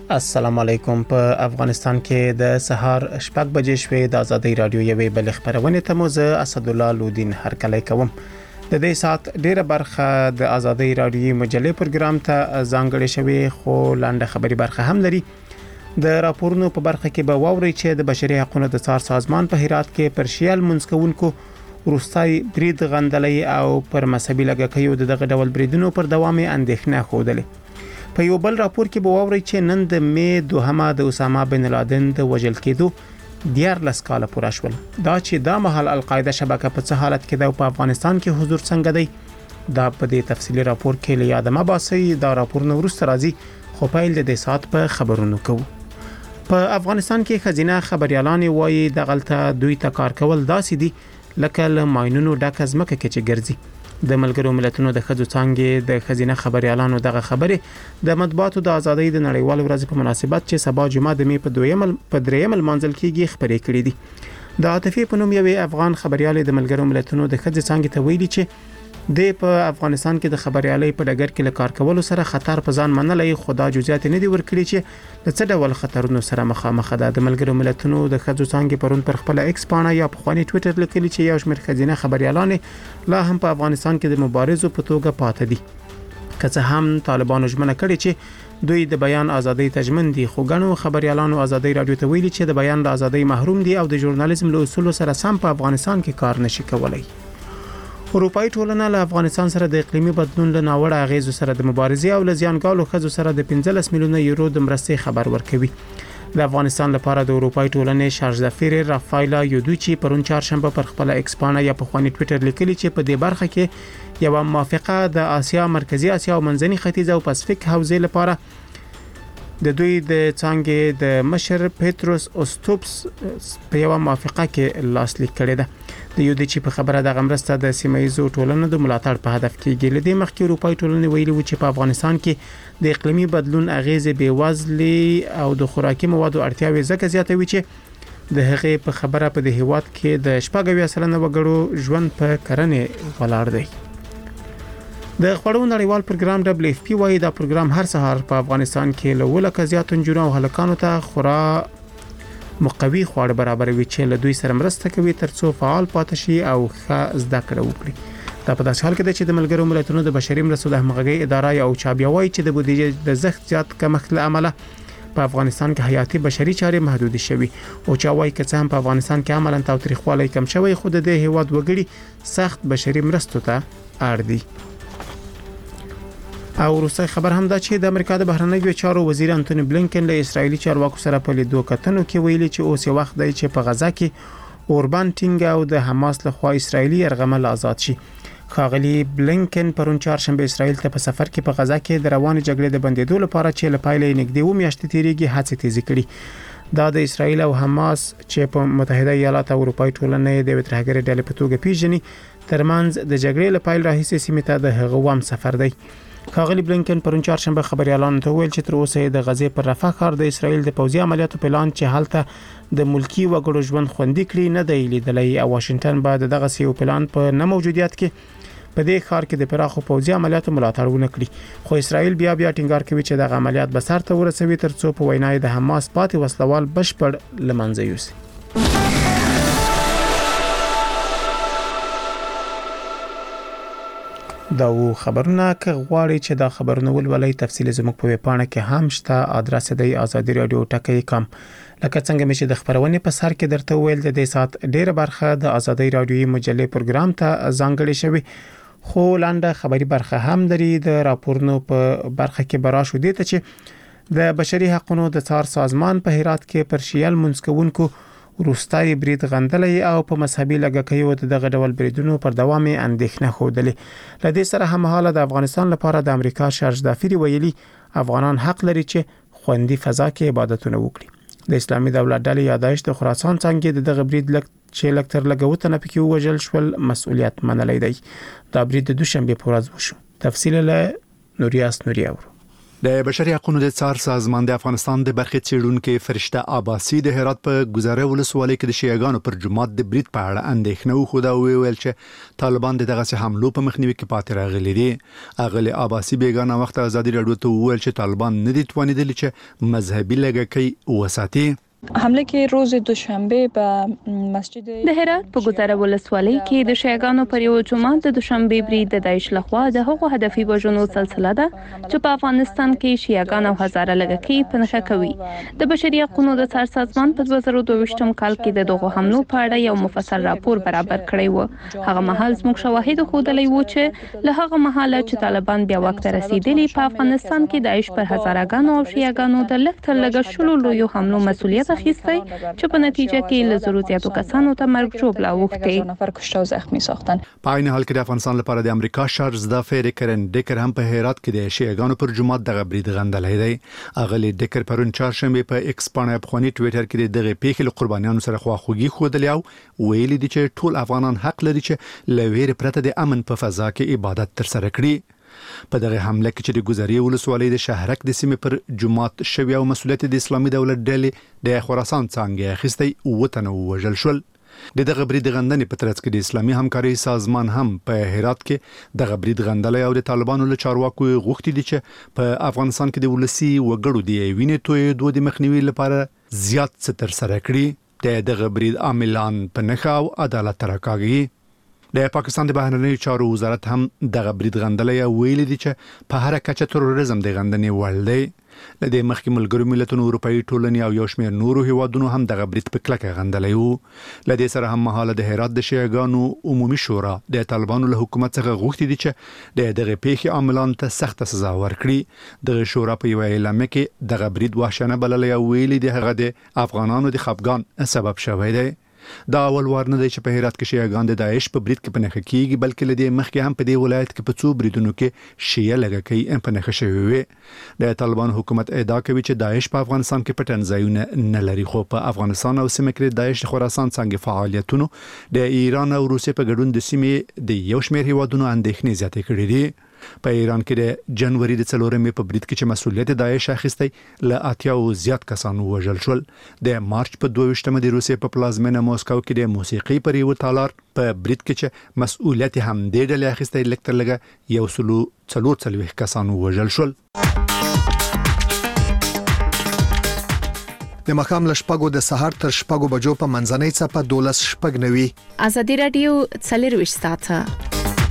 السلام علیکم. په افغانستان کې د سهار شپږ بجې شوې د ازادي رادیو یوې بل خبرونه ته مو زه اسد الله لودین هرکلی کوم. د دې سات ډیره برخه د ازادي رادیو مجلې پروګرام ته ځانګړې شوې، خو لاندې خبري برخه هم لري. د راپورونو په برخه کې به واوري چې د بشري حقوقو د څار سازمان په هرات کې پرشیال منځکونکو روستای برید غندلې او پر مذهبي لګکیو دغه ډول بریدونو پر دوام اندېښنه خوده. په یو بل راپور کې به واوري چې نن د می 2 د اسامه بن لادن د وژل کېدو 14 کاله پوره شول. دا چې د محل القاعده شبکه په څه حالت کې د افغانستان کې حضور څنګه دی، دا په دې تفصیلی راپور کې لیاده ما باسي. دا راپور نو ورسته راځي، خو پیل د سات په خبرونو کوو. په افغانستان کې خزینه خبريالان وایي د غلطه دوی ته کار کول داسې دي لکه له ماينونو ډکه ځمکه کې چې ګرځي. د ملګرو ملتونو د خځو څنګه د خزینه خبريالانو دغه خبره د مطبوعاتو د ازادۍ د نړیوال ورځ په مناسبت چې سبا جمعه د می په دریم منځل کېږي خبرې کړې دي. د عاطفي په نوم یوې افغان خبريال د ملګرو ملتونو د خځو څنګه ته ویلي چې د په افغانستان کې د خبريالۍ په ډګر کې لکار کولو سره خطر په ځان منلې، خدا جزئیات نه دي ورکړي چې د څه ډول خطرونو سره مخامخ ده. د ملګرو ملتونو د خځو څنګه پرون پر خپل ایکس پاڼه یا په خواني ټوئیټر لیکلي چې یو شمېر خزینه خبريالان لا هم په افغانستان کې د مبارزو په توګه پاتې دي. که څه هم طالبانو ژمنه کړې چې دوی د بیان ازادۍ تضمین دي، خو ګڼو خبريالانو ازادۍ رادیو ته ویلي چې د بیان د ازادۍ محروم دي او د ژورنالیزم له اصولو سره سم په افغانستان کې کار نشي کولای. اروپאי ټولنه له افغانستان سره د اقلیمي بدلون له ناوړه اغیزو سره د مبارزې او لزیانګالو خځو سره د 15 میلیونه یورو د مرستې خبر ورکوي. د افغانستان لپاره د اروپאי ټولنې شارژدفیر رافایلا یودوچی پرون چهارشنبه پر خپل ایکس پاڼه یا په خواني ټوئیټر لیکلي چې په دې برخه کې یو موافقه د آسیا، مرکزی آسیا او منځني ختیځ او پاسفیک حوزې لپاره د دوی د څنګه د مشر پیټروس اوستوپس په یو موافقه کې لاسلیک کړی ده. د یودوچی په خبره د غمرسته د سیمایزو ټولنو د ملاتړ په هدف کې ګل دي. مخکې اروپאי ټولنې ویلي و چې په افغانستان کې د اقلیمي بدلون اغیز بیوزلي او د خوراکي موادو اړتیاوې زکه زیاتوي چې د هغې په خبره په د هیواد کې د 80% وګړو ژوند په کرنې ولاړ دی. د خړو نړیوال پروګرام WFP وايي دا پروګرام هر سهار په افغانستان کې له ولکه زیات نجونو او هلکانو ته خورا مقوي خواړه برابروي چې له دوی سره مرسته کوي ترڅو فعال پاتې شي او ښه زده کړه وکړي. دا په داسې حال کې ده چې د ملګرو ملتونو د بشري مرستو د همغږي اداره او چابیا وايي چې د بودیجې د زښت زیات کمښت له امله په افغانستان کې حیاتي بشري چارې محدود شوي او چا وايي چې هم په افغانستان کې عملاً تاوتریخوالی کم شوی، خو د هیواد وګړي سخت بشري مرستو ته اړ دي. او وروسته خبر هم دا چې د امریکا د بهرنیو چارو وزیر انټونی بلینکن له اسرایلی چارواکو سره په لیدو کتنو کې ویلي چې اوس وخت دی چې په غزا کې اوربان ټینګ او د حماس لخوا اسرایلی يرغمل آزاد شي. خاغلی بلینکن پرون چهارشنبه اسرایل ته په سفر کې په غزا کې د روان جګړې د بندیدو لپاره چې لپایلې نګدي و میاشتې تیریږي هڅې تیزی کړي. دا د اسرایل او حماس چې په متحده ایالات او اروپאי ټولنې د وترهګری ډلې په توګه پیژني ترمنځ د جګړې لپاره راهیسې سیمه ته د هغه وام سفر دی. خاغلی بلینکن پرون چهارشنبه خبريالانو ته ویل چې تر اوسه د غزې پر رفح ښار د اسرایل د پوځي عملیاتو پلان چې حالت د ملکی وګړو ژوند خوندي کړي نه دی لیدلې او واشنگټن بعد دغه سیو پلان په نه موجودیت کې په دې ښار کې د پراخو پوځي عملیاتو ملاتړ ونه کړي. خو اسرایل بیا ټینګار کوي چې دغه عملیات به سر ته ورسوي ترڅو په وینای د حماس پاتې وسلوال بشپړ لمنځه یوسي. دا و خبرونه که غواړي چې دا خبرونه ولولئ تفصیل زموږ په ویبپاڼه کې هم شته. ادرس دی ازادي رادیو ټکی.com. لکه څنګه چې د خبرونه په سر کې درته ویل د دې سات ډیره برخه د ازادي رادیو مجلې پروګرام ته ځانګړې شوی، خو لاندې خبري برخه هم لري. د راپورونو په برخه کې برا شو دي ته چې د بشري حقوقو د څار سازمان په هرات کې پرشیال منځکونکو روستای برید غندلې او په مذهبي لګکیو دغه ډول بریدونو پر دوام اندېښنه خوده. لدې سره هم حاله د افغانستان لپاره د امریکا شارژدفیر ویلي افغانان حق لري چې خوندي فضا کې عبادتونه وکړي. د اسلامي دولت ډلې یادایش د خراسان څنګه دغه برید چې لکتر لګوتنه پکې وژل شول مسؤلیت منلې دی. دا برید د دوشنبه په ورځ وشو. تفصیل له نوریاس نوري اورو. د بشري حقوقو د څار سازمان د افغانستان د برخې څېړونکو فرشته عباسي د هرات په گزاره ولسوالۍ کې د شیعاګانو پر جماعت د برید په اړه اندېښنه خو دا ویل چې طالبان دغه حملو په مخنیوي کې پاتې راغلي دي. اغلی عباسي بیگانه وخت ازادي راډیو ته ویل چې طالبان نه دي توانیدل چې مذهبي لږکي وساتي. حمله کې روز دوشنبه په مسجد د هرات په گزاره ولسوالۍ کې د شیعاګانو پر یو جماعت د دوشنبه برید د داعش لخوا د هغو هدفي وژنو سلسله ده چې په افغانستان کې شیعاګان او هزاره لږکي په نښه کوي. د بشري حقوقو د څار سازمان په 2022م کال کې د دغه حملو په اړه یو مفصل راپور برابر کړی و. هغه مهال زموږ شواهد ښودلې و چې له هغه مهاله چې طالبان بیا وخت رسیدلی په افغانستان کې داعش پر هزارهګانو او شیعاګانو د لږ تر لږه شلو لویو حملو مسؤلیت اخیستی چې په نتیجه کې له زرو زیاتو کسانو ته مرګ ژوبله اوښتې. نفر کشته او زخمی ساختن. په عین حال کې د افغانستان لپاره د امریکا شارز د فیر کرن ډیکر هم په هرات کې د شیعاګانو پر جماعت دغه برید غندلې دی. اغلی ډیکر پرون چهارشنبه په ایکس باندې افغاني ټوئیټر کې دغه پیښې له قربانیانو سره خواخوږي خوده او ویلي دي چې ټول افغانان حق لري چې لویر پرته د امن په فضا کې عبادت تر سره کړي. په دغه حمله کې چې د گزاري ولسوالۍ د شهرک د سیمې پر جماعت شوی او مسؤلیت د اسلامي دولت ډلې د خراسان څنګه اخیستي وطن وژل شول. دغه برید غندنې په ترڅ کې د اسلامي همکاري سازمان هم په هرات کې دغه برید غندلې او د طالبانو له چارواکو غوښتي دي چې په افغانستان کې د ولسی وګړو د وینې توې دوه د مخنیوي لپاره زیات څه تر سره کړي. دغه برید عاملان په نخښه او عدالت راکاږي. د پاکستان د بهرنیو چارو وزارت هم دغه برید غندلې ویلي دي چې په هر کچه تروریزم د غندنې وړ دی. لدې مخکې ملګرو ملتونو اروپאי ټولنې او یو شمېر نورو هیوادونو هم دغه برید په کلکه غندلې وو. لدې سره هم مهاله د هرات د شیعاګانو عمومي شورا د طالبانو له حکومت څخه غوښتي دي چې دغه پیښې عاملانو ته سخت سزا ورکړي. د شورا په یو اعلامیه کې دغه برید وحشیانه بللې او ویلي دي هغه د افغانانو د خپګان سبب شوی دی. دا اول وار نه دی چې په هرات کې شیعاګان د داعش په برید کې په نښه کیږي، بلکې لدې مخکې هم په دې ولایت کې په څو بریدونو کې شیعه لږکي په نښه شوی وي. د طالبان حکومت ادعا کوي چې داعش په افغانستان کې پټن ځایونه نه لري، خو په افغانستان او سیمه کې داعش د خراسان څنګه فعالیتونو د ایران او روسیې په ګډون د سیمې د یو شمېر هیوادونو اندېښنې زیاتې کړې دي. په ایران کې د جنوري د 4 په برید کې چې مسؤلیت داعش اخیستی ل 80 زیات کسان وژل شول. د مارچ په 22مه د روسیې په پلازمینه موسکو کې د موسیقي پر یو تالار په برید کې چې مسؤلیت هم د ډلې اخیستی لکتر لګه یو سلو 440 کسان وژل شول. د مخام لشپګو د سحر تر شپګو بجو په منځنۍ څپه 12 شپګ نوي. ازادي رادیو 24 ساعته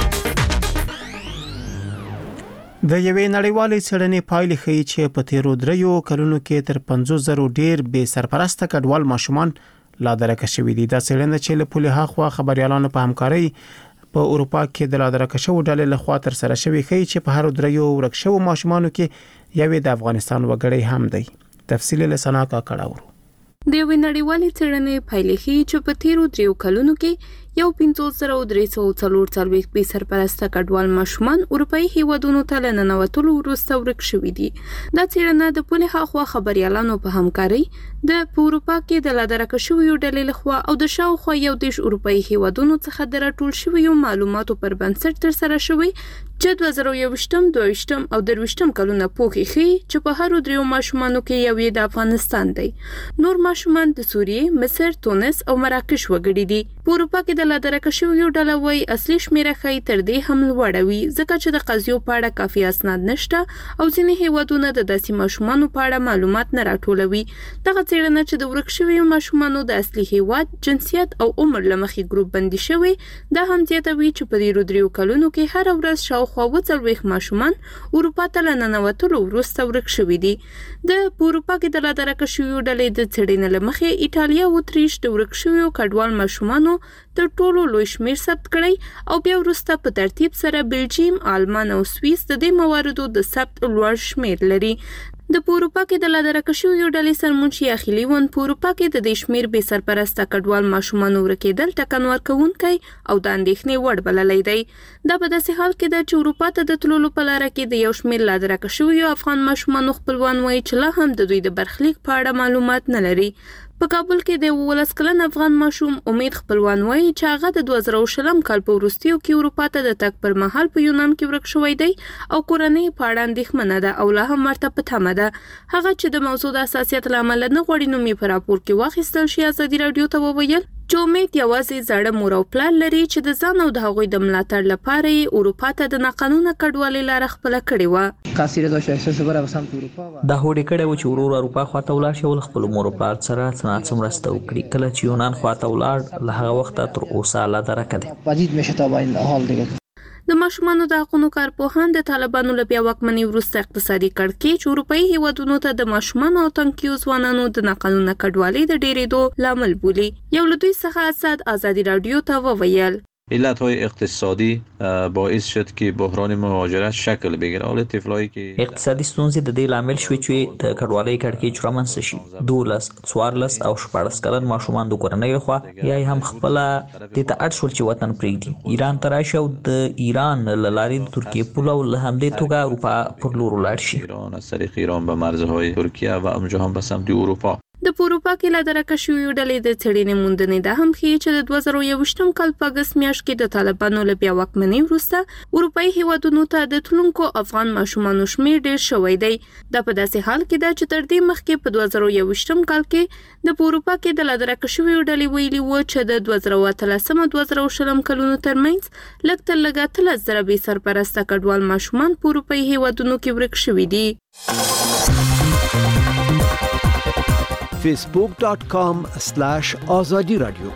د یوې نړیوالې څېړنې پایلې ښیي چې په تیرو 3 کلونو کې تر 50,000 ډیر بې سرپرسته کډوال ماشومان لا درکه شوي دي. دا څېړنه چې له پوله هاخوا خبريالانو په همکارۍ په اروپا کې د لا درکه شوو ډلې لخوا تر سره شوي ښیي چې په هر 3 ورک شوو ماشومانو کې یوې د افغانستان وګړی هم دی. تفصیل له سناکا کړهورو. د یوې نړیوالې څېړنې پایلې ښیي چې په تیرو 3 کلونو کې یو 5340 بې سرپرسته کډوال ماشومان اروپאי هیوادونو ته لننوتلو وروسته ورک شوي دي. دا څېړنه د پوله هاخوا خبريالانو په همکارۍ د اروپا کې د لادرکه شویو ډلې لخوا او د شاوخوا یو دیش اروپאי هیوادونو څخه د راټول شویو معلوماتو پر بنسټ تر سره شوی چې 2021 22 او 23 کلونه پوښي چې په هر 3 ماشومانو کې یو د افغانستان دی. نور ماشومان د سوریې، مصر، تونس او مراکش وګړي دي. په اروپا کې د لادرکه شویو ډله وای اصلي شمیره خې تر دې هم لوړوي ځکه چې د قضیو په اړه کافي اسناد نشته او ځینې هیوادونه د داسې ماشومانو په اړه معلومات نه راټولوي. دغه څېړنه چې د ورک شویو ماشومانو د اصلي هیواد، جنسیت او عمر لمخې ګروپ بندي شوی، دا هم زیاتوي چې په دې 3 کلونو کې هر ورځ شاوخوا 40 ماشومان اروپا ته لننوتلو وروسته ورک شوي دي. د اروپا کې د لادرکه شویو ډلې د څېړنې لمخې ایټالیا او اتریش د ورک شویو کډوال ماشومانو تر ټولو لوی شمیر ثبت کړي او بیا وروسته په ترتیب سره بلجیم، آلمان او سویس د دې مواردو د ثبت لوړ شمیر لري. د اروپا کې د لادرکه شویو ډلې سرمنشي اخیلی ون په اروپا کې د شمیر بې سرپرسته کډوال ماشومان ورکېدل ټکن ورکوونکی او د اندېښنې وړ بللی دی. دا په داسې حال کې د اروپا ته د تللو په لار کې د یو شمیر لادرکه شویو افغان ماشومان خپلوان وایي چې لا هم د دوی د برخلیک په اړه معلومات نه لري. په کابل کې د 19 کلن افغان ماشوم امید خپلوان وایي چې هغه د 2020 کال په وروستیو کې اروپا ته د تګ پر مهال په یونان کې ورک شوی دی او کورنۍ په اړه اندېښمنه ده او لا هم ورته په تمه ده. هغه چې د موضوع د حساسیت له امله نه غواړي نوم یې په راپور کې واخیستل شي، ازادي راډیو ته وویل چې امید یوازې زړه مور او پلار لري چې د ځان او د هغوی د ملاتړ لپاره یې اروپا ته د ناقانونه کډوالۍ لاره خپله کړې وه. دا هوډ کړی و چې ورور اروپا خواته ولاړ شي او خپل مور او پلار سره څه مرسته وکړي. کله چې یونان خواته ولاړ له هغه وخته تر اوسه لا درکه دی. د ماشومانو د حقوقو کارپوهان د طالبانو له بیا واکمنۍ وروسته اقتصادي کړکېچ اروپایي هیوادونو ته د ماشومانو او تنکیو ځوانانو د ناقانونه کډوالۍ د ډېرېدو لامل بولي. یو له دوی څخه اسد ازادي راډیو ته وویل علت‌های اقتصادی باعث شد که بحران مهاجرت شکل بگیره. حال طفلایی که اقتصادي ستونزې د دې لامل شوې چې د کډوالۍ کړکېچ رامنځته شي. 12 14 او 14 کلن ماشومان د کورنۍ لخوا یا هم خپل د اړ شول چې وطن پرېږدي، ایران ته راشي او د ایران له لارې د ترکیې پول او له همدې توګه اروپا پر لور ولاړ شي. ایران از طریق ایران به مرزهای ترکیه و اونجا هم به سمت اروپا. د اروپا کې لا درکه شویو ډلې د څېړنې موندنې دا هم ښیي چې د 2021 کال په اګست میاشت کې د طالبانو له بیا واکمنۍ وروسته اروپایي هیوادونو ته د تلونکو افغان ماشومانو شمېر ډېر شوی دی. دا په داسې حال کې ده چې تر دې مخکې په 2021 کال کې د اروپا کې د لا درکه شویو ډلې ویلي و چې د 2013-2020 کلونو ترمنځ لږ تر لږه 13,000 بې سرپرسته کډوال ماشومان په اروپایي هیوادونو کې ورک شوي دي. facebook.com/azadi radio.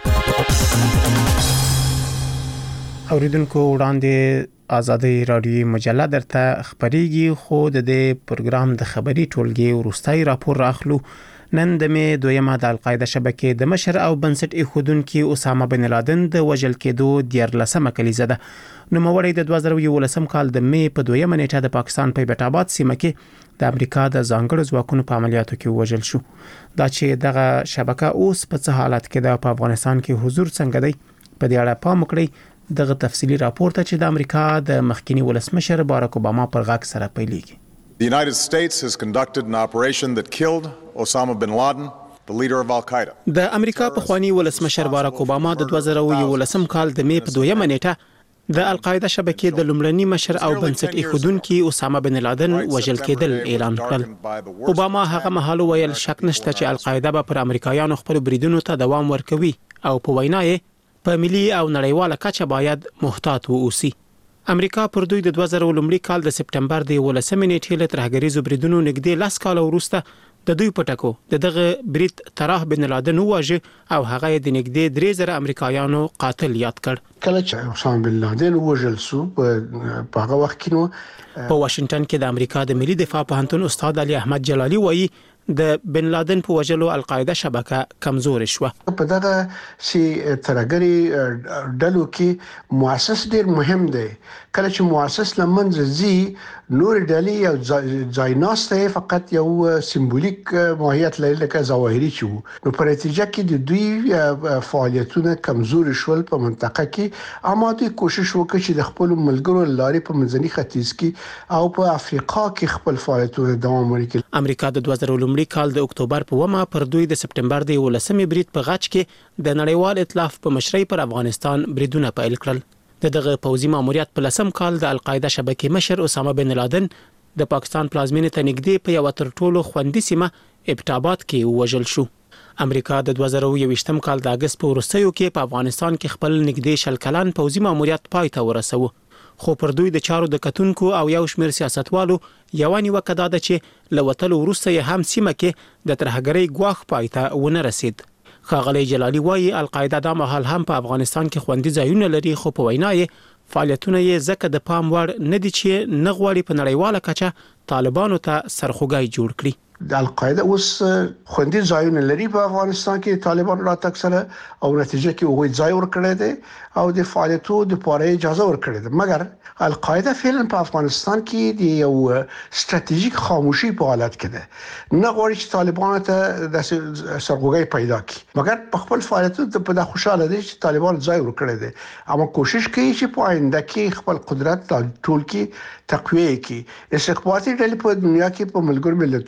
اوریدونکو وړاندې ازادي رادیو مجله درته خبريږي، خو د دې پروګرام د خبري ټولګي ورستای راپور راخلو. نن د می دویمه د القاعده شبکې د مشر او بنسټ ایښودونکو اسامه بن لادن د وژل کېدو 14مه کلیزه ده. نوموړی د 2011 کال د می په دویمه نیټه د پاکستان په بیت آباد سیمه کې د امریکا د ځانګړو ځواکونو په عملیاتو کې وژل شو. دا چې دغه شبکه اوس په څه حالت کې ده، په افغانستان کې حضور څنګه دی، په دې اړه پام وکړئ. دغه تفصيلي راپور ته چې د امریکا د مخکینی ولسمشر باراک اوباما پر غاک سره پیلېږي. The United States has conducted an operation that killed Osama bin Laden, the leader of Al-Qaeda. د امریکا پخوانی ولسمشر باراک اوباما د 2011 کال د می په دویمه نیټه د القاعده شبکې د لومړني مشر او بنسټ ایښودونکو اسامه بن لادن وژل کېدل اعلان کړل. اوباما هغه مهال ویل شک نشته چې القاعده به پر امریکایانو خپل بریدونو ته دوام ورکوي او په وینا یې په ملي او نړیواله کچه باید محتاط واوسي. امریکا پر دوی د 2000 کال د سپټمبر د 11 نیټې له ترهګریزو بریدونو نږدې 10 کال وروسته د دوی پټکو دغه برید طرح بن لادن وواژه او هغه د نږدې 3000 امریکایانو قاتل یاد کړ. کله چې اسامه بن لادن وژل شو په هغه وخت کې نو په واشنگټن کې د امریکا د ملي دفاع پوهنتون استاد علي احمد جلالي وایي د بن لادن په وژلو القاعده شبکه کمزور شوه. په دغه سي ترګري ډلو کې مؤسس ډیر مهم دی. کله چې مؤسس لمنځ زی نور ډلې او ځایناسته فقط یو سمبولیک ماهیت لري لکه ظواهري شو. نو په نتیجه کې د دوی فعالیتونه کمزور شول په منطقه کې، اما دوی کوشش وکړي چې د خپل ملګرو لارې په منځني ختیځ کې او په افریقا کې خپل فعالیتونه دوام ورکړي. امریکا د 2000 کال د اکتوبر په ومه پر دوی د سپټمبر د 11 برید په غچ کې د نړیوال ائتلاف په مشرۍ پر افغانستان بریدونه پیل کړل. دغه پوځي ماموریت په لسم کال د القاعده شبکې مشر اسامه بن لادن د پاکستان پلازمینې ته نږدې په یو تر ټولو خوندي سیمه ابټاباد کې وژل شو. امریکا د 2021 کال د اگست په وروستیو کې په افغانستان کې خپل نږدې شل کلن پوځي ماموریت پای ته ورسوه. خو پر دوی د چارو د کتونکو او یو شمېر سیاستوالو یوانی وکړه د چې لوتلو وروسته یې هم سیمه کې د ترهګرۍ ګواښ پای ته ونه رسید. ښاغلی جلالي وایي القاعده د مهال هم په افغانستان کې خوندي ځایونه لري، خو په وینا یې فعالیتونه یې ځکه د پام وړ نه دي چې نه غواړي په نړیواله کچه طالبانو ته سرخوږی جوړ کړي. د القاعده اوس خوندي ځایونه لري په افغانستان کې طالبان راتګ سره او نتیجه کې وګړي ځای ورکړي دي او د فعالیتونو لپاره اجازه ورکړي ده. مګر القاعده فعلا په افغانستان کې د یو ستراتیژیک خاموشي په حالت کې ده. نه غواړي چې طالبان ته د سرخوږی پیدا کړي، مګر په خپل فعالیتونو په خوشاله دي چې طالبان ځای ورکړي دي، اما کوشش کوي چې په آینده کې خپل قدرت ټول کې تقویه کړي. استخباراتي ډلې په دنیا کې په ملګرو ملتونو کې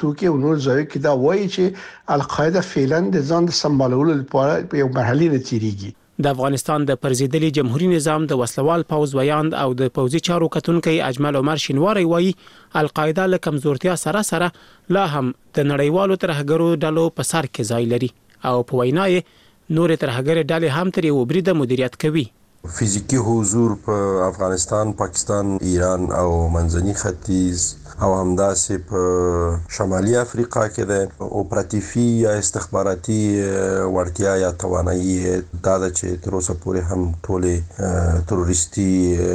نور ځای کې دا وایي چې القاعده فعلا د ځان د سمبالولو لپاره په یو مرحله نه تیریږي. د افغانستان د پرزیدلي جمهوریت نظام د وسلوال پوز ویاند او د پوزي چارو کتونکو اجمل عمر شینواری وایي القاعده له کمزورتیا سره لا هم د نړیوالو ترهګرو ډلو په سر کې ځای لري او په وینا یې نور ترهګر ډلې هم تر یو بریده مدیریت کوي. فزیکی حضور په افغانستان، پاکستان، ایران او منځني ختیځ او همداسې په شمالي افریقا کې د اپراتیفي یا استخباراتي وړتیا یا توانایي دا د چې تر اوسه پورې هم ټولې تروریستي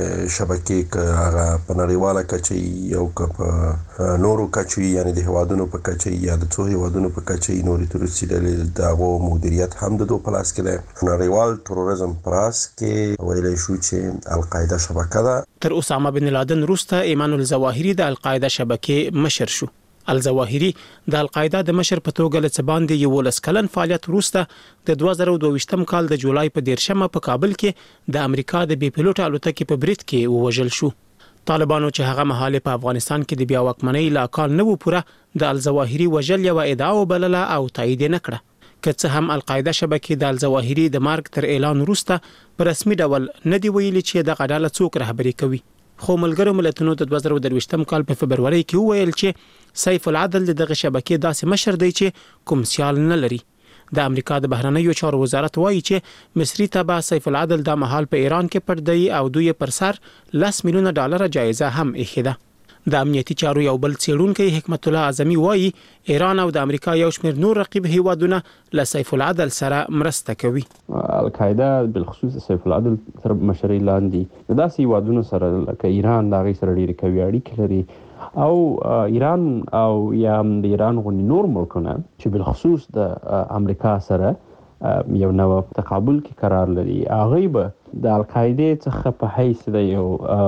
شبکې هغه په نړیواله کچه او په نورو کچو یعنی د هوادونو په کچه یا د څو هوادونو په کچه نورې تروریستي ډلې دغه مدیریت هم د دوه پلاس کې دی. نړیوال تروریزم پراس کې ویلای شو چې القاعده شبکه ده. تر اسامه بن لادن وروسته ایمان الظواهری د القاعده شبکې مشر شو. الظواهری د القاعده د مشر په توګه له څباندې 11 کلن فعالیت وروسته د 2022 کال د جولای په 13 په کابل کې د امریکا د بي پيلوټ الوتکې په برید کې ووژل شو. طالبانو چې هغه مهاله په افغانستان کې د بیا واکمنۍ لا کال نه و پوره د الظواهری وژل یو ادعا وبلله او تایید نه کړه. که څه هم القاعده شبکې د الظواهری د مارګ تر اعلان وروسته په رسمي ډول نه دی ویلي چې د غډاله څوک رهبري کوي. خو ملګرو ملتونو د 2023 کال په فبرवरी کې وویل چې سیف العدل دغه شبکې داسې مشر دی چې کوم سیال نه لري. د امریکا د بهرنیو چارو وزارت وایي چې مصری تبع سیف العدل د محل په ایران کې پردی او دوی پر سر $10 میلیون جایزه هم اخیده. د امنیتي چارو یو بل څېړونکی حکمت الله اعظمي وایي ایران او د امریکا یو شمېر نور رقیب هیوادونه له سیف العدل سره مرسته کوي. القاعده بالخصوص سیف العدل تر مشرۍ لاندې داسې هیوادونو سره لکه ایران د هغې سره ډېرې قوي اړیکې لري او ایران او یا د ایران غوندې نور ملکونه چې بالخصوص د امریکا سره یو نوع تقابل کې قرار لري هغه به د القاعده څخه په حیث د یو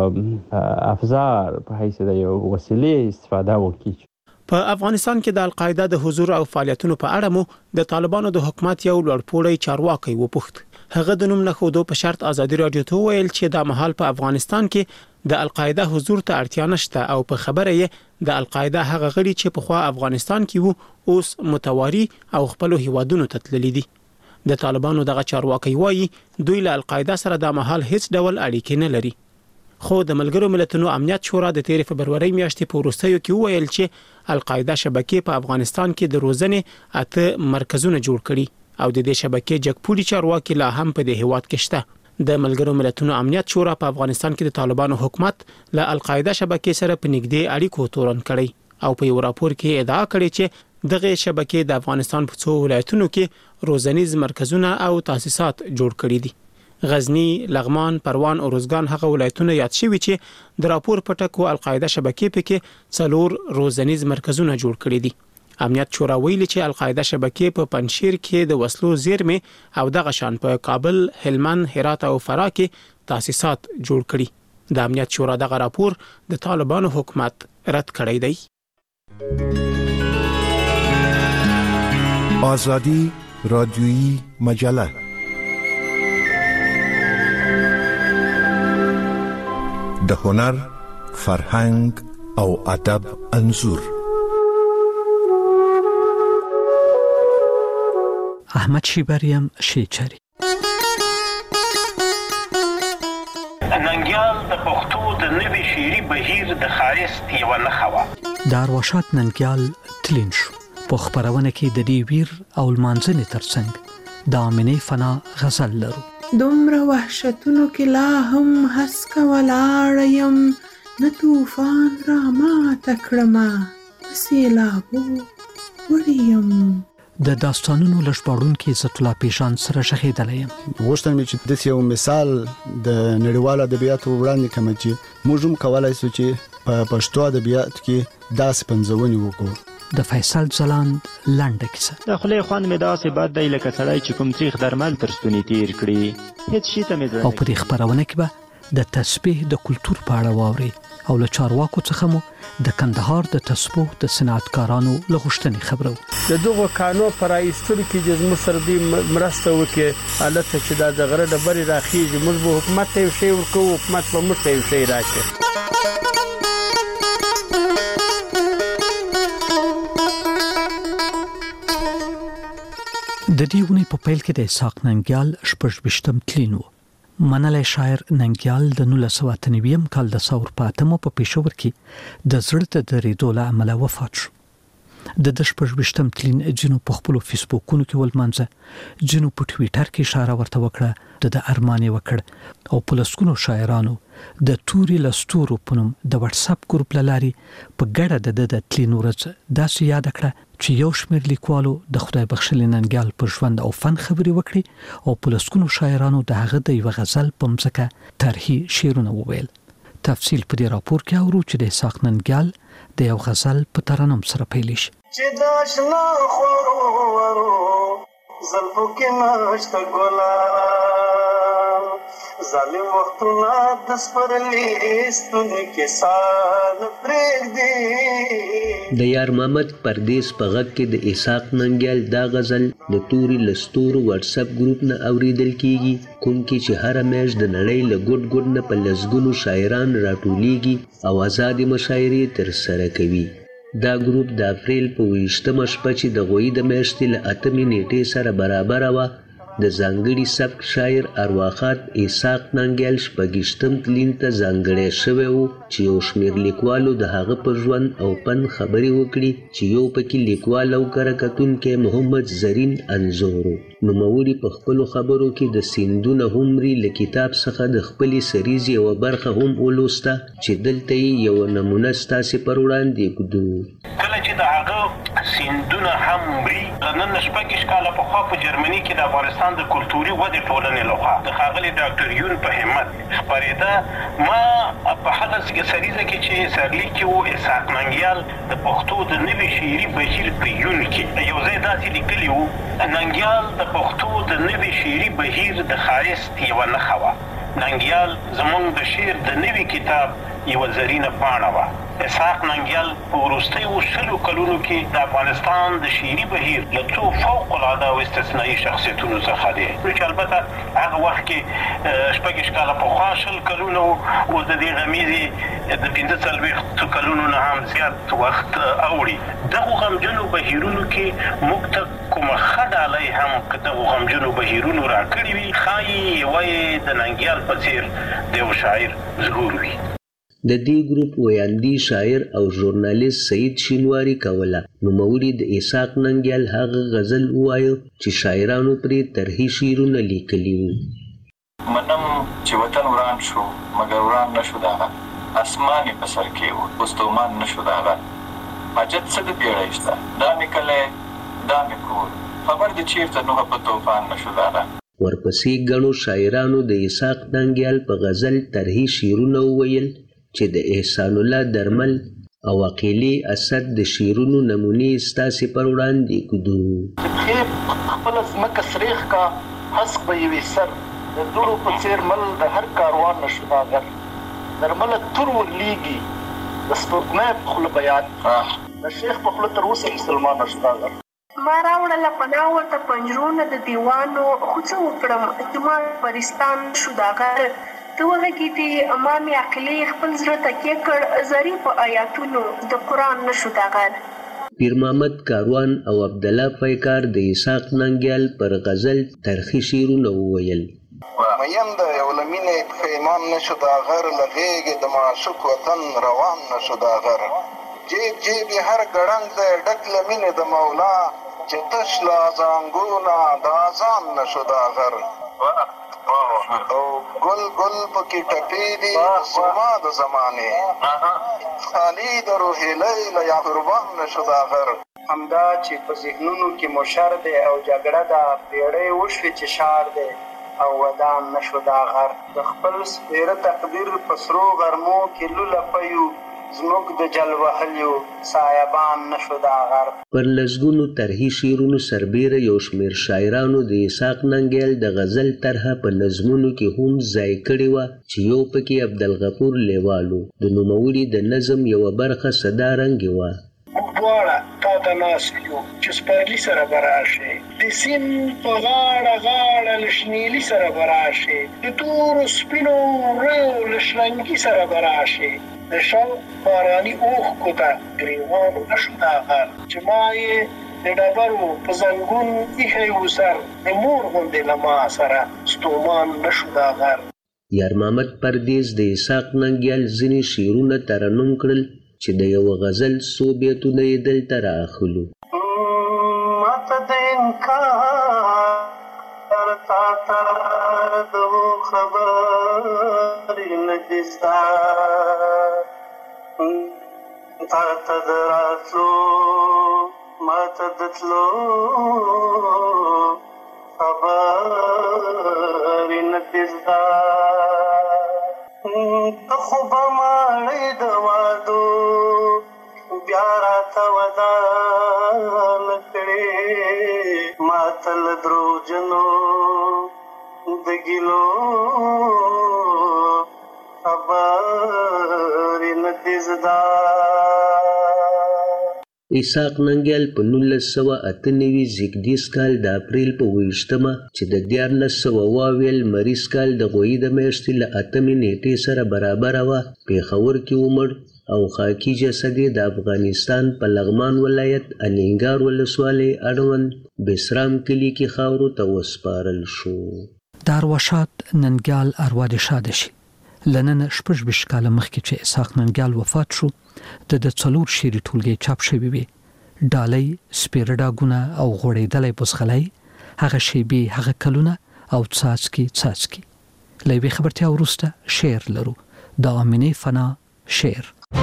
افزار په حیث د یو وسیلې استفاده وکړي. په افغانستان کې د القاعده د حضور او فعالیتونو په اړه مو د طالبانو د حکومت یو لوړپوړی چارواکي وپوښت. هغه د نوم نه خودو په شرط ازادي رادیو ته ویل چې د محل په افغانستان کې د القاعده حضور ته اړتیا نشته او په خبره یې د القاعده هغه غړي چې په خوا افغانستان کې وو اوس متواري او خپل هیوادونو ته تللي دي. د طالبانو دغه چارواکي وایي دوی له القاعده سره د محل هیڅ ډول اړیکې نه لري. خو د ملګرو ملتونو امنیت شورا د 13 فبرवरी میاشتې په وروستیو کې ویل چې القاعده شبکې په افغانستان کې د روزنې 8 مرکزونه جوړ کړي او د دې شبکې جګپوړي چارواکي لا هم په دې هیواد کې شته. د ملګرو ملتونو امنیت شورا په افغانستان کې د طالبانو حکومت له القاعده شبکې سره په نږدې اړیکو تورن کړي او په یو راپور کې ادعا کړې چې دغه شبکې د افغانستان په څو ولایتونو کې روزنیز مرکزونه او تاسیسات جوړ کړي دي. غزنی، لغمان، پروان او روزګان هغه ولایتونه یاد شوي چې د راپور په ټکو القاعده شبکې پکې 4 روزنیز مرکزونه جوړ کړي دي. امنیت شورا ویلي چې القاعده شبکې په پنشیر کې د وسلو زیرمې او دغه شان په کابل، هلمند، هرات او فراه کې تاسیسات جوړ کړي. د امنیت شورا دغه راپور د طالبانو حکومت رد کړی دی. آزادی رادیویی مجله د هنر، فرهنګ او ادب انځور. احمد شیبریم شیچری. ننګیال د پښتو د نوي شعري بهیر د ښایست یوه نښه وه. د ارواښاد ننګیال تلین شو. په خپرونه کې د دې ویر او لمانځنې ترڅنګ د امینې فنا غزل لرو. دومره وحشتونو کې لا هم هسکه ولاړه یم نه طوفان را ماته کړمه د سیلابو وړې یم. د داستانونو له ژباړونکي عزت الله پیژان سره ژغېدلی یم. غوښتل مې چې داسې یو مثال د نړیوالو ادبیاتو وړاندې کړم چې موږ هم کولی شو چې په پښتو ادبیاتو کې داسې پنځونې وکړو. د فیصل ځلاند لنډه کیسه. د خولې خوند مې داسې بد دی لکه سړی چې کوم تریخ درمل تر ستوني تیر کړي. هیڅ شي ته مې زړه او په دې خپرونه کې به د تسبیح د کلتور په اړه واورئ او له چارواکو څخه مو د کندهار د تسبیح د صنعتکارانو له غوښتنې خبرو. د دغه کانو پر ایستلو کې د زموږ سره دې مرسته وکړي البته چې دا د غره ډبرې راخیږي موږ به حکومت ته یو شی ورکوو حکومت به موږ ته یو شی راکړي. د دې ونې په پیل کې د اسحاق ننګیال 28م تلینو منلای شاعر ننګیال د 1998 کال د ثور په 8 په پېښور کې د زړه د درېدو له امله وفات شو. د 28م تلین جنو په خپل فیسبوکونو کې ولمنځه جنو په ټوئیټر کې اشاره ورته وکړه د ارمانې وکړ او په لسکونو شاعرانو د توري لستورو په نوم د واتس اپ ګروپ لاري په ګډه د تلین ورځ داسې یاد کړه چې یو شمېر لیکوالو د خدای بخښلي ننګیال پر ژوند او فن خبري وکړي او په لسکونو شاعرانو د هغه د یو غزل په مځکه طرحي شعرونه وویل. تفصیل په دې راپور کې اورو چې د اسحاق ننګیال د یو غزل په ترنم سره پیل شي. چې داشنا خورو زلفو کې مشت ګلان ظالم وختونه د سپرلي ستوني کې سال پرېږدي. د یار محمد پردیس په غږ کې د اسحاق ننګیال دا غزل د توري لستورو واتس اپ ګروپ نه اوریدل کیږي کوم کې چې هر میاشت د نړۍ له ګډ ګډ نه په لسګونو شاعران راټولیږي او آزادې مشاعرې ترسره کوي. دا ګروپ د اپریل په 28مه شپه چې د غوی د میاشتې له 8مې نیټې سره برابر وه د ځانګړي سبک شاعر ارواښاد اسحاق ننګیال 28م تلین ته ځانګړی شوی و چې یو شمېر لیکوالو د هغه په ژوند او فن خبرې وکړي چې یو پکې لیکوال او کره کتونکی محمد زرین انځور و. نوموړي په خپلو خبرو کې د سیندونه هومري له کتاب څخه د خپلې سریزې یوه برخه هم ولوسته چې دلته یې یوه نمونه ستاسې پر وړاندې ږدو. کله چې د هغه سیندونه هم مري نن 26 کاله پخوا په جرمني کې د افغانستان د کلتوري ودې ټولنې لخوا د ښاغلي ډاکټر یون په همت خپرېده. ما په هغه سریزه کې چې سرلیک کې و اسحاق ننګیال د پښتو د نوي شعري بهیر په یون کې یو ځای داسې لیکلي و ننګیال د پښتو د نوي شعري بهیر د ښایست یوه نښه وه. ننګیال زموږ د شعر د نوي کتاب یوه زرینه پاڼه وه. اسحاق ننګیال په وروستیو 100 کلونو کې د افغانستان د شعري بهیر له څو فوق العاده او استثنایي شخصیتونو څخه دی. نو چې البته هغه وخت کې 26 کاله پخوا 100 کلونه او د دې غمیزې د 45 کلونو نه هم زیات وخت اوړي. دغو غمجنو بهیرونو کې موږ ته کومه ښه ډالۍ هم که دغو غمجنو بهیرونو راکړي وي ښایي یوه د ننګیال په څېر د یو شاعر ظهور وي. د دې ګروپ ویاندی شاعر او ژورنالیست سعید شینواری کوله. نوموړي د اسحاق ننګیال هغه غزل ووایه چې شاعرانو پرې طرحي شعرونه لیکلي وو. منم چې وطن وران شو مګر وران نشو د هغه اسمان یې په سر کې و اوس تومان نشو د هغه حاجت څه د بیړۍ شته دا مې کلی دا مې کور خبر د چیرته نوحه په طوفان نشو د هغه. ورپسې ګڼو شاعرانو د اسحاق ننګیال په غزل طرحي شعرونه وویل چې د احسان الله درمل او عقیلی اسد د شعرونو نمونې ستاسې پر وړاندې ږدو. پښې خپله ځمکه سریخ کا حسق به یوې سر د دوړو په څېر مل د هر کاروان نه شو داغر درمله تور ورلیږي د سپوږمۍ په خوله بیان د شیخ په خوله تر اوسه مسلمان نه شو داغر. ما راوړله پناه ورته پنجرونه د دیوانو خو څه وکړم چې ما پرستان شو داغر. ته وغږېدې ما مې عقلې خپل زړه تکیه کړ زري په آیاتونو د قرآن نه شو داغر. پیر محمد کاروان او عبدالله پیکار د اسحاق ننګیال پر غزل طرحي شعرونه وویل. میم د یو له مینې پښیمان نه شو داغر له غېږې د معشوق وطن روان نه شو داغر. جیب جیب یې هر ګړنګ دی ډک له مینې د مولا چې تش له زانګونه د اذان نه شو داغر. او ګل ګل پکې ټپې دي زما د زمانې خالي د روحیلۍ له یا قربان نه شو داغر. همدا چې په ذهنونو کې مو شر دی او جګړه ده پیړۍ وشوې چې شار دی او ودان نه شو داغر. د خپل سپېره تقدیر په سرو غرمو کې لوله پیو زموږ د جل وهلیو سایبان نه شو داغر. پر لسګونو طرحي شعرونو سربیره یو شمېر شاعرانو د اسحاق ننګیال د غزل طرحه په نظمونو کې هم ځای کړې وه چې یو پکې عبدالغفور لیوال و. د نوموړي د نظم یوه برخه صدا رنګې وه. موږ دواړه تا ته ناست یو چې سپرلي سره به راشې د سیند په غاړه غاړه له شنیلي سره به راشې د تورو سپینو وریو له شرنګي سره به راشې د شوق باراني اوښکو ته ګریوان نه شو داغر چې ما یې د ډبرو په زنګون ایښی و سر د مور غوندې له ما سره ستومان نشو دا غر. یار محمد پردیس د اسحاق ننګیال ځینې شعرونه ترنم کړل چې د یو غزل څو بیتونه یې دلته راخلو. ماته د انکار تا ته د خبرې نه دي ستا تا ته د راتلو ماته د تلو خبرې نه دي ستا ته خو به ماړې د وادو بیا راته ودانه کړې ماته له دروغجنو د ګیلو خبرې نه دي زده. اسحاق ننګیال په 1998 زیږدیز کال د اپریل په 28مه چې د 1400 لمریز کال د غویي د میاشتې له 8مې نیټې سره برابره وه پېښور کې ومړ او خاکي جسد یې د افغانستان په لغمان ولایت الینګار ولسوالۍ اړوند بسرام کلي کې خاورو ته وسپارل شو. د ارواښاد ننګیال اروا دې ښاده شي. له نن 26 کاله مخکې چې اسحاق ننګیال وفات شو د 4 شعري ټولګې چاپ شوي وي. ډالۍ، سپېره ډاګونه او غوړېدلی بزغلی، هغه شیبې، هغه کلونه او څاڅکي څاڅکي. له یوې خبرتیا وروسته شعر لرو. د آمینې فنا شعر.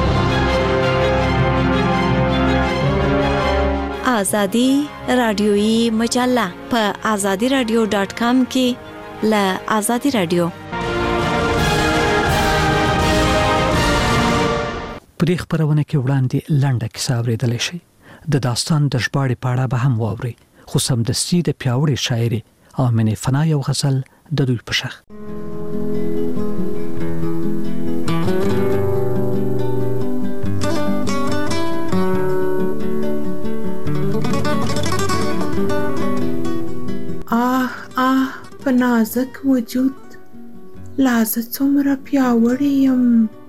آزادی رادیویی مجله په azadiradio.com کې له آزادی رادیو. په دې خبرونه کې وړاندې لنډه کیسه اورېدلی شئ. د داستان د ژباړې په اړه به هم واورئ، خو سمدستي د پیاوړې شاعرې آمینې فنا یو غزل د دوی په شخ. په نازک وجود لازه څومره پیاوړی یم.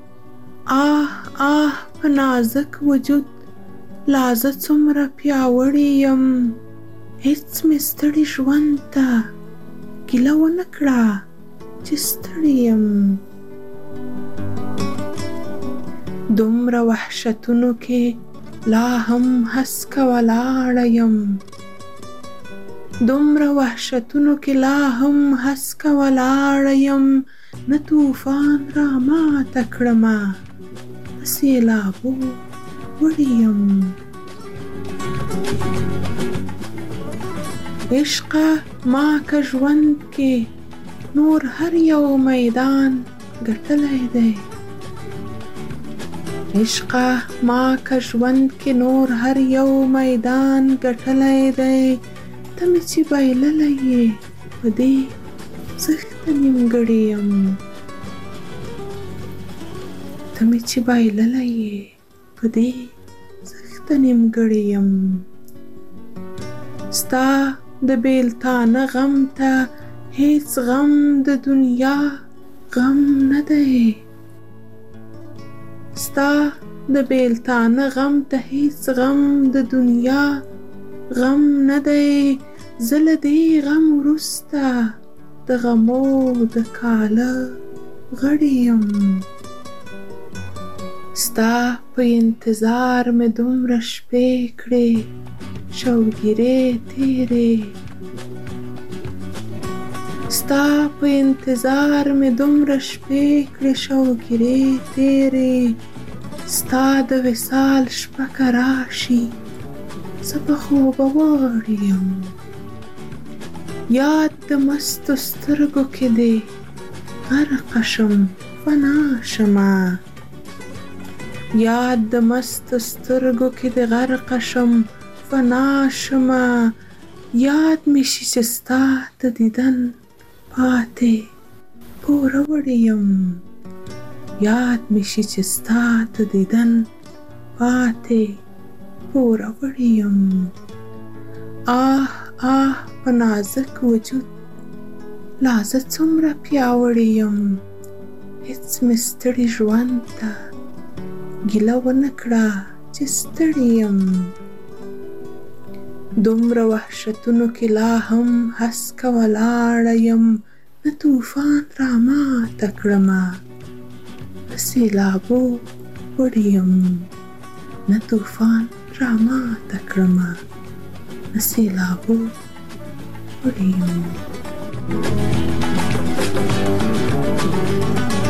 په نازک وجود لازه څومره پیاوړی یم. هیڅ مې ستړي ژوند ته ګیله ونه کړه چې ستړی یم. دومره وحشتونو کې لا هم هسکه ولاړه یم. دومره وحشتونو کې لا هم هسکه ولاړه یم. نه طوفان را ماته کړمه د سیلابو وړی یم. عشقه ما که ژوند کې نور هر یو میدان ګټلی دی. عشقه ما که ژوند کې نور هر یو میدان ګټلی دی. ته مې چې بایللی یې په دې زښته نیمګړې یم. ته مې چې بایللی یې په دې زښته نیمګړې یم. ستا د بیلتانه غم ته هیڅ غم د دنیا غم نه دی. ستا د بیلتانه غم ته هیڅ غم د دنیا غم نه دی. زه له دې غم وروسته د غمو د کاله غړی یم. ستا په انتظار مې دومره شپې کړې شوګیرې تیرې. ستا په انتظار مې دومره شپې کړې شوګیرې تیرې. ستا د وصال شپه که راشي زه به خوبه وړی یم. یاد د مستو سترګو کې دې غرقه شم فنا شمه. یاد د مستو سترګو کې دې غرقه شم فنا شمه. یاد مې شي چې ستا د دیدن پاتې پوره وړی یم. یاد مې شي چې ستا د دیدن پاتې پوره وړی یم. په نازک وجود لازه څومره پیاوړی یم. هیڅ مې ستړي ژوند ته ګیله ونه کړه چې ستړی یم. دومره وحشتونو کې لا هم هسکه ولاړه یم نه طوفان راماته کړمه نه سیلابو وړې یم نه طوفان راماته کړمه نه سیلابو وړې یم